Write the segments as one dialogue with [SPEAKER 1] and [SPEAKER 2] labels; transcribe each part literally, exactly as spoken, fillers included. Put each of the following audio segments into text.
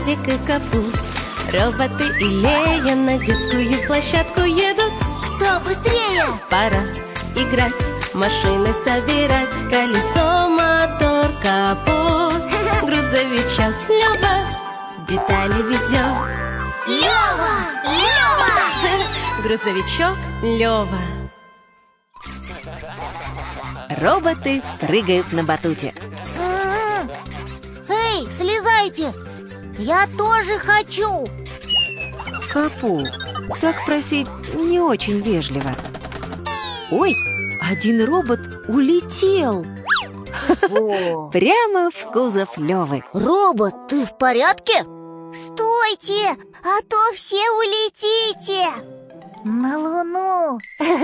[SPEAKER 1] Эдик и Капу. Роботы и Лея на детскую площадку едут.
[SPEAKER 2] Кто быстрее?
[SPEAKER 1] Пора играть, машины собирать. Колесо, мотор, капот. Грузовичок Лёва детали везет.
[SPEAKER 2] Лёва! Лёва!
[SPEAKER 1] Грузовичок Лёва. Роботы прыгают на батуте.
[SPEAKER 2] М-м-м. Эй, слезайте! Я тоже хочу!
[SPEAKER 3] Капу, так просить не очень вежливо. Ой, один робот улетел
[SPEAKER 2] О.
[SPEAKER 3] прямо в кузов Лёвы.
[SPEAKER 2] Робот, ты в порядке? Стойте, а то все улетите! На Луну!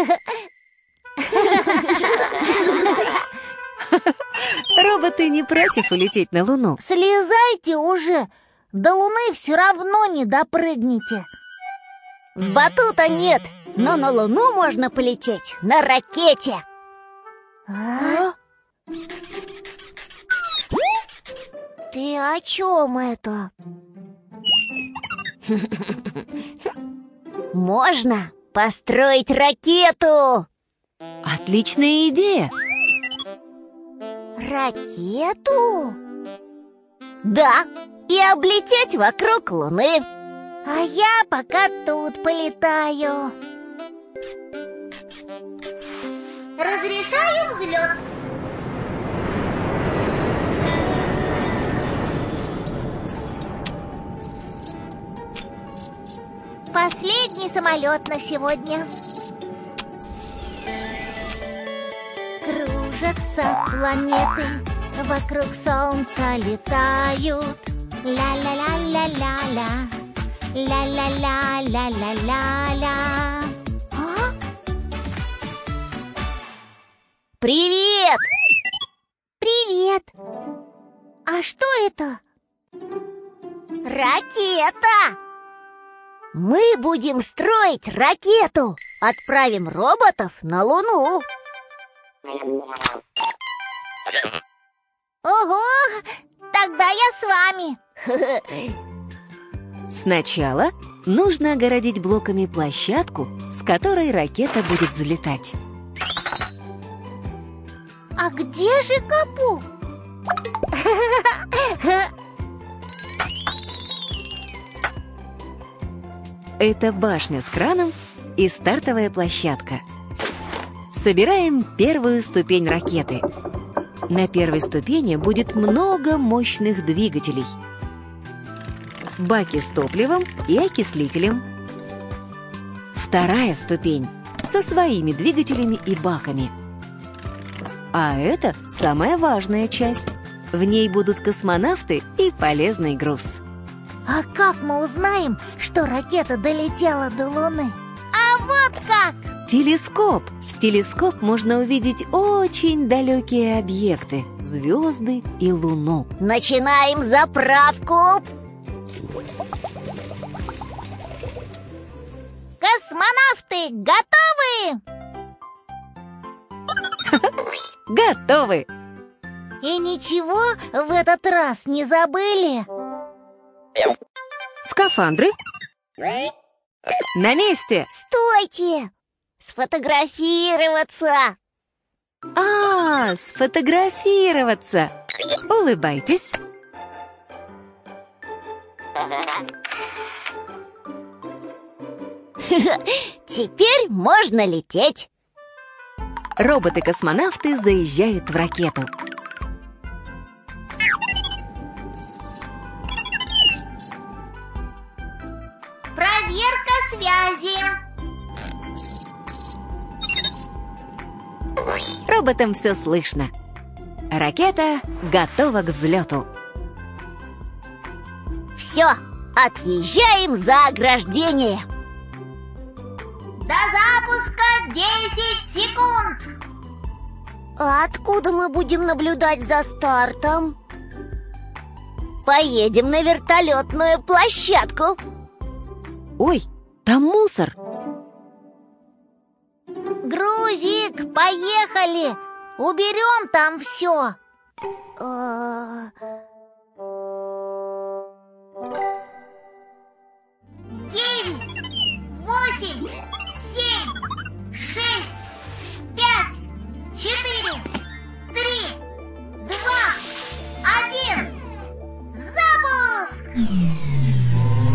[SPEAKER 3] Роботы не против улететь на Луну.
[SPEAKER 2] Слезайте уже! До Луны все равно не допрыгнете.
[SPEAKER 4] В батута нет, но на Луну можно полететь на ракете.
[SPEAKER 2] А? Ты о чем это?
[SPEAKER 4] Можно построить ракету.
[SPEAKER 3] Отличная идея.
[SPEAKER 2] Ракету?
[SPEAKER 4] Да, и облететь вокруг Луны.
[SPEAKER 2] А я пока тут полетаю. Разрешаю взлет. Последний самолет на сегодня. Кружатся планеты, вокруг Солнца летают. Ля-ля-ля-ля-ля-ля, ля-ля-ля-ля-ля-ля-ля. А?
[SPEAKER 4] Привет!
[SPEAKER 2] Привет! А что это?
[SPEAKER 4] Ракета! Мы будем строить ракету. Отправим роботов на Луну.
[SPEAKER 2] Ого! Тогда я с вами.
[SPEAKER 3] Сначала нужно огородить блоками площадку, с которой ракета будет взлетать.
[SPEAKER 2] А где же Капу?
[SPEAKER 3] Это башня с краном и стартовая площадка. Собираем первую ступень ракеты. На первой ступени будет много мощных двигателей. Баки с топливом и окислителем. Вторая ступень со своими двигателями и баками. А это самая важная часть. В ней будут космонавты и полезный груз.
[SPEAKER 2] А как мы узнаем, что ракета долетела до Луны? А вот как!
[SPEAKER 3] Телескоп. В телескоп можно увидеть очень далекие объекты, звезды и Луну.
[SPEAKER 4] Начинаем заправку.
[SPEAKER 2] Космонавты готовы?
[SPEAKER 3] Готовы!
[SPEAKER 2] И ничего в этот раз не забыли?
[SPEAKER 3] Скафандры на месте!
[SPEAKER 4] Стойте! Сфотографироваться!
[SPEAKER 3] А, сфотографироваться! Улыбайтесь!
[SPEAKER 4] Теперь можно лететь.
[SPEAKER 3] Роботы-космонавты заезжают в ракету.
[SPEAKER 2] Проверка связи.
[SPEAKER 3] Роботам все слышно. Ракета готова к взлету.
[SPEAKER 4] Все, отъезжаем за ограждение.
[SPEAKER 2] До запуска десять секунд.
[SPEAKER 4] А откуда мы будем наблюдать за стартом? Поедем на вертолетную площадку.
[SPEAKER 3] Ой, там мусор!
[SPEAKER 2] Грузик, поехали! Уберем там все.
[SPEAKER 4] А...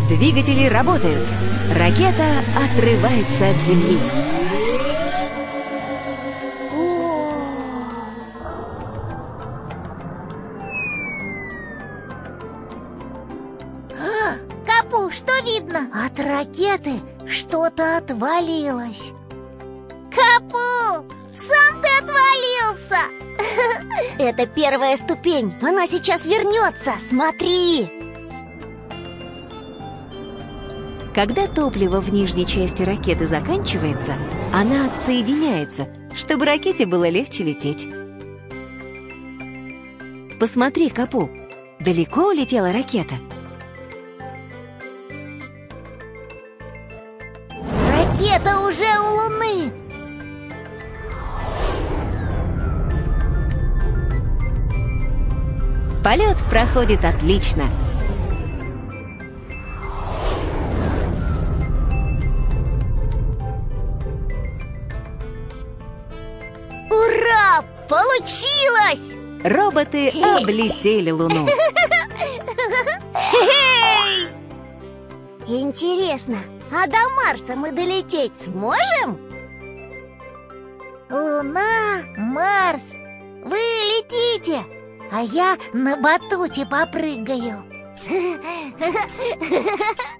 [SPEAKER 3] Двигатели работают. Ракета отрывается от земли.
[SPEAKER 2] А, Капу, что видно? От ракеты что-то отвалилось. Капу, сам ты отвалился.
[SPEAKER 4] Это первая ступень. Она сейчас вернется. Смотри.
[SPEAKER 3] Когда топливо в нижней части ракеты заканчивается, она отсоединяется, чтобы ракете было легче лететь. Посмотри, Капу, далеко улетела ракета?
[SPEAKER 2] Ракета уже у Луны.
[SPEAKER 3] Полет проходит отлично.
[SPEAKER 4] Ура! Получилось!
[SPEAKER 3] Роботы облетели Луну.
[SPEAKER 4] Интересно, а до Марса мы долететь сможем?
[SPEAKER 2] Луна, Марс, вы летите, а я на батуте попрыгаю.